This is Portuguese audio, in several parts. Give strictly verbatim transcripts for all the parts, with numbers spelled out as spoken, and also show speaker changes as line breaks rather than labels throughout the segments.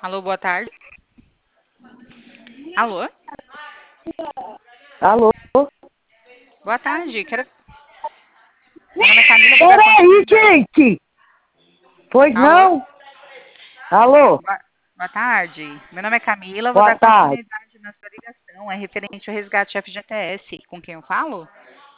Alô, boa tarde. Alô?
Alô?
Boa tarde. Quero... Meu nome é Camila, vou dar
Peraí,
continuidade.
gente! Pois
Alô?
não? Alô?
Boa... Boa tarde. Meu nome é Camila, vou
Boa
dar
tarde.
continuidade na sua ligação. É referente ao resgate F G T S. Com quem eu falo?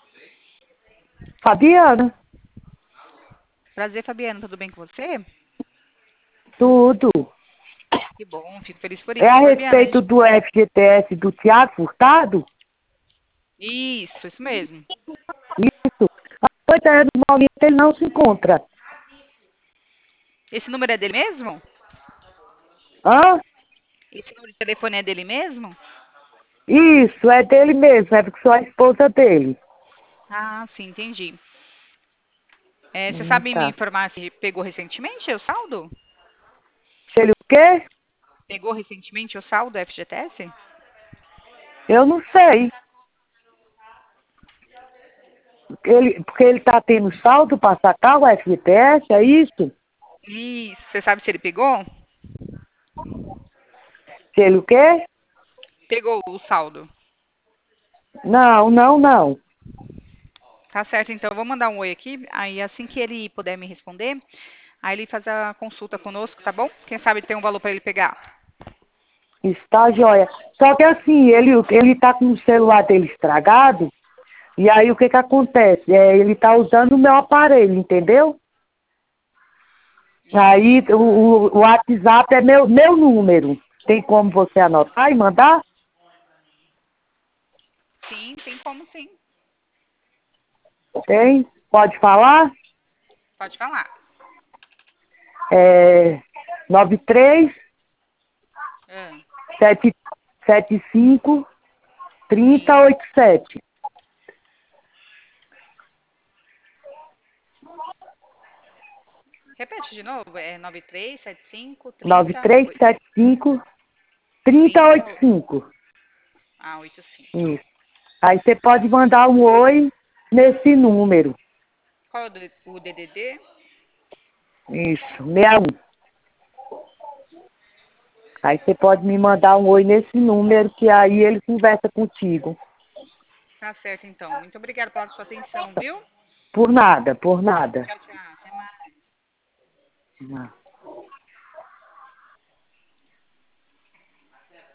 Fabiana?
Prazer, Fabiano. Tudo bem com você?
Tudo.
Que bom, fico feliz por
É a
isso. Fabiana, a
respeito
gente...
do F G T S do Tiago Furtado?
Isso, isso mesmo.
Isso. Pois é, no momento ele não se encontra.
Esse número é dele mesmo?
Hã?
Esse número de telefone é dele mesmo?
Isso, é dele mesmo, é porque sou a esposa dele.
Ah, sim, entendi. É, você
Hum,
sabe me
tá.
informar se pegou recentemente o saldo?
Se ele o quê?
Pegou recentemente o saldo do F G T S?
Eu não sei. Ele, porque ele tá tendo saldo para sacar o F G T S, é isso?
Isso. Você sabe se ele pegou?
Se ele o quê?
Pegou o saldo.
Não, não, não.
Tá certo, então eu vou mandar um oi aqui. Aí assim que ele puder me responder, aí ele faz a consulta conosco, tá bom? Quem sabe tem um valor para ele pegar.
Está joia. Só que assim, ele, ele tá com o celular dele estragado, e aí o que que acontece? É, ele tá usando o meu aparelho, entendeu? Aí o, o, o WhatsApp é meu, meu número. Tem como você anotar e mandar?
Sim, tem como sim.
Tem? Pode falar?
Pode falar.
É nove três
Ah,
sete sete cinco
sim.
trinta oitenta e sete.
Repete de novo. É nove três sete cinco
nove
trinta
três sete cinco trinta oitenta
trinta
e cinco.
ah, oitenta e cinco.
Isso. Aí você pode mandar um oi nesse número.
Qual é o D- o D D D?
Isso, sessenta e um. Aí você pode me mandar um oi nesse número que aí ele conversa contigo.
Tá certo então. Muito obrigada pela sua atenção, viu?
Por nada, por nada.
Tchau, tchau. Até mais.
Não.